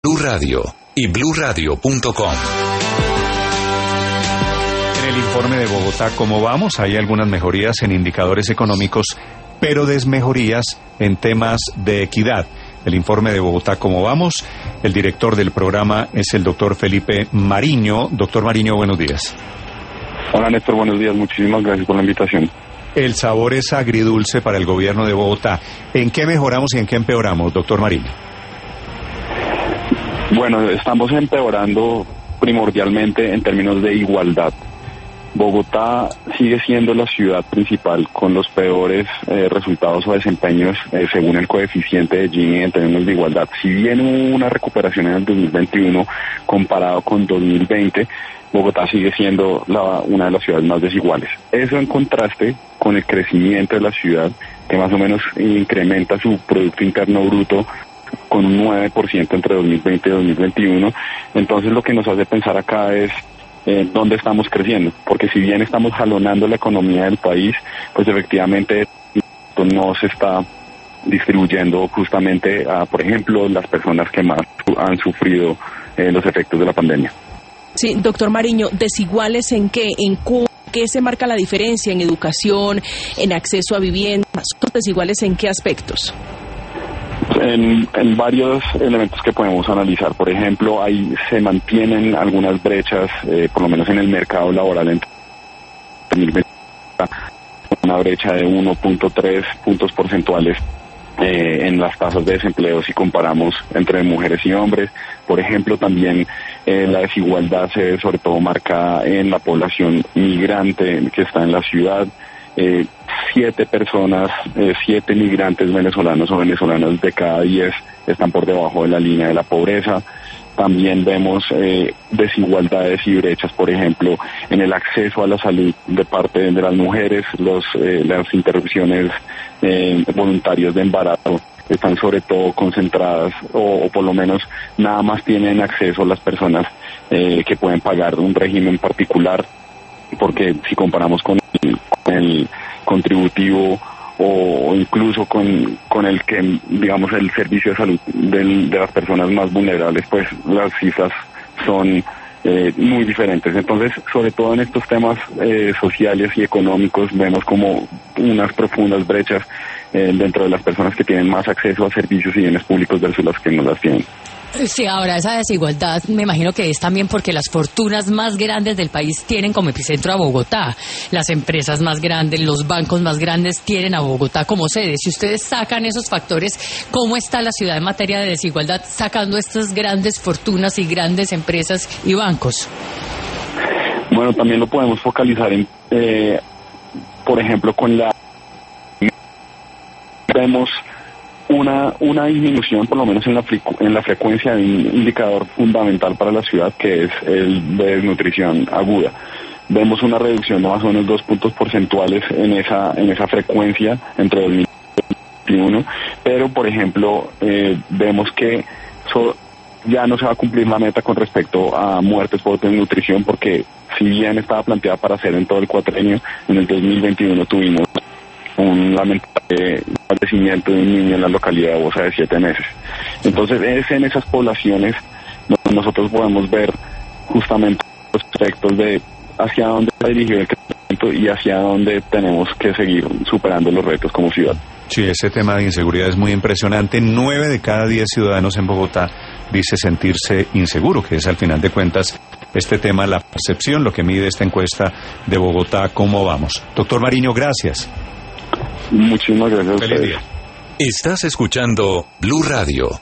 Blue Radio y bluradio.com. En el informe de Bogotá, ¿cómo vamos? Hay algunas mejorías en indicadores económicos, pero desmejorías en temas de equidad. El informe de Bogotá, ¿cómo vamos? El director del programa es el doctor Felipe Mariño. Doctor Mariño, buenos días. Hola Néstor, buenos días. Muchísimas gracias por la invitación. El sabor es agridulce para el gobierno de Bogotá. ¿En qué mejoramos y en qué empeoramos, doctor Mariño? Bueno, estamos empeorando primordialmente en términos de igualdad. Bogotá sigue siendo la ciudad principal con los peores resultados o desempeños según el coeficiente de Gini en términos de igualdad. Si bien hubo una recuperación en el 2021 comparado con 2020, Bogotá sigue siendo una de las ciudades más desiguales. Eso en contraste con el crecimiento de la ciudad, que más o menos incrementa su Producto Interno Bruto con un 9% entre 2020 y 2021. Entonces lo que nos hace pensar acá es dónde estamos creciendo, porque si bien estamos jalonando la economía del país, pues efectivamente esto no se está distribuyendo justamente a, por ejemplo, las personas que más han sufrido los efectos de la pandemia. Sí, doctor Mariño, ¿desiguales en qué? ¿Qué se marca la diferencia en educación, en acceso a vivienda? ¿Son desiguales en qué aspectos? En varios elementos que podemos analizar. Por ejemplo, se mantienen algunas brechas, por lo menos en el mercado laboral, entre 2020, una brecha de 1.3 puntos porcentuales en las tasas de desempleo si comparamos entre mujeres y hombres. Por ejemplo, también la desigualdad se ve sobre todo marcada en la población migrante que está en la ciudad. 7 migrantes venezolanos o venezolanas de cada 10 están por debajo de la línea de la pobreza. También vemos desigualdades y brechas, por ejemplo, en el acceso a la salud de parte de las mujeres. Las interrupciones voluntarias de embarazo están sobre todo concentradas o por lo menos nada más tienen acceso las personas que pueden pagar un régimen particular, porque si comparamos con el contributivo o incluso con el que, digamos, el servicio de salud de las personas más vulnerables, pues las cifras son muy diferentes. Entonces, sobre todo en estos temas sociales y económicos, vemos como unas profundas brechas dentro de las personas que tienen más acceso a servicios y bienes públicos versus las que no las tienen. Sí, ahora esa desigualdad me imagino que es también porque las fortunas más grandes del país tienen como epicentro a Bogotá. Las empresas más grandes, los bancos más grandes tienen a Bogotá como sede. Si ustedes sacan esos factores, ¿cómo está la ciudad en materia de desigualdad sacando estas grandes fortunas y grandes empresas y bancos? Bueno, también lo podemos focalizar en, por ejemplo, vemos una disminución, por lo menos en la frecuencia de un indicador fundamental para la ciudad, que es el de desnutrición aguda. Vemos una reducción de más o menos 2 puntos porcentuales en esa frecuencia entre 2021, pero por ejemplo vemos que ya no se va a cumplir la meta con respecto a muertes por desnutrición, porque si bien estaba planteada para hacer en todo el cuatrenio, en el 2021 tuvimos un lamentable fallecimiento de un niño en la localidad de Bosa de 7 meses. Entonces es en esas poblaciones donde nosotros podemos ver justamente los efectos de hacia dónde está dirigido el crecimiento y hacia dónde tenemos que seguir superando los retos como ciudad. Sí, ese tema de inseguridad es muy impresionante. 9 de cada 10 ciudadanos en Bogotá dice sentirse inseguro, que es al final de cuentas este tema, la percepción, lo que mide esta encuesta de Bogotá. ¿Cómo vamos? Doctor Mariño, gracias. Muchísimas gracias a ustedes. Estás escuchando Blue Radio.